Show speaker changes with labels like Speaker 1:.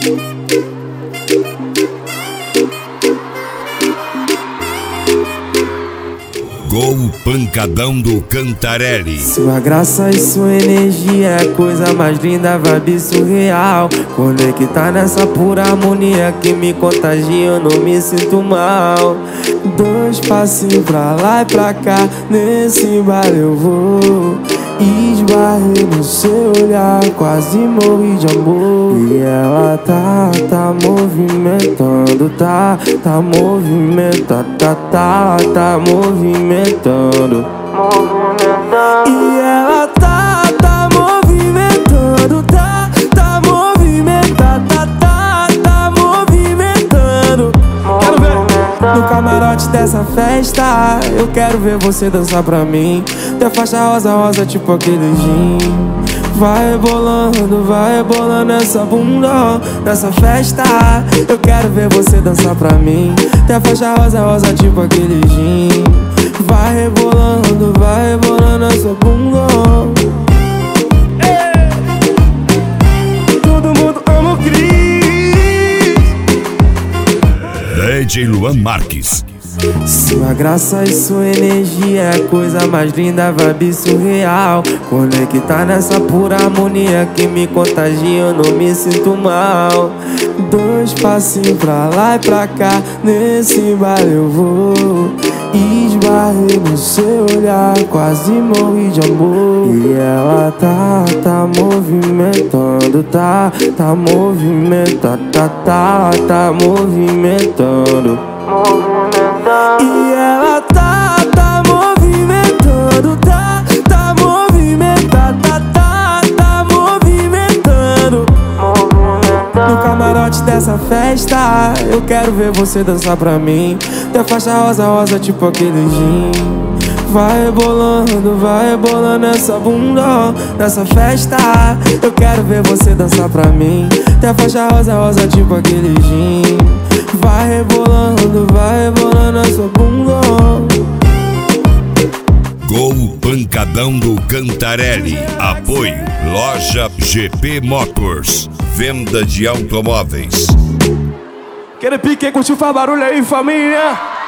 Speaker 1: Com o pancadão do Cantarelli.
Speaker 2: Sua graça e sua energia é a coisa mais linda, vibe surreal. Conectar nessa pura harmonia que me contagia, eu não me sinto mal. Dois passinhos pra lá e pra cá, nesse bar eu vou. Esbarrei no seu olhar, quase morri de amor. E ela tá movimentando, tá movimentando, tá movimentando. E ela tá movimentando, tá movimentando, tá movimentando. Quero ver no camarote dessa festa, eu quero ver você dançar pra mim. Teu faixa rosa, tipo aquele gin. Vai rebolando essa bunda nessa festa. Eu quero ver você dançar pra mim. Teu faixa rosa, tipo aquele gin. Vai rebolando essa bunda. Todo mundo ama o Cris.
Speaker 1: DJ Luan Marques.
Speaker 2: Sua graça e sua energia é a coisa mais linda, vibe surreal. Conectar nessa pura harmonia que me contagia, eu não me sinto mal. Dois passinhos pra lá e pra cá, nesse bar eu vou. Esbarrei no seu olhar, quase morri de amor. E ela tá movimentando, tá movimentando, tá movimentando. E ela tá movimentando, tá movimentando, tá movimentando. No camarote dessa festa, eu quero ver você dançar pra mim. Teu faixa rosa, tipo aquele gin. Vai rebolando essa bunda nessa festa. Eu quero ver você dançar pra mim. Teu faixa rosa, tipo aquele gin. Vai rebolando essa bunda.
Speaker 1: Com o pancadão do Cantarelli. Apoio Loja GP Motors. Venda de automóveis.
Speaker 2: Aquele pique, curtiu, faz barulho aí, família.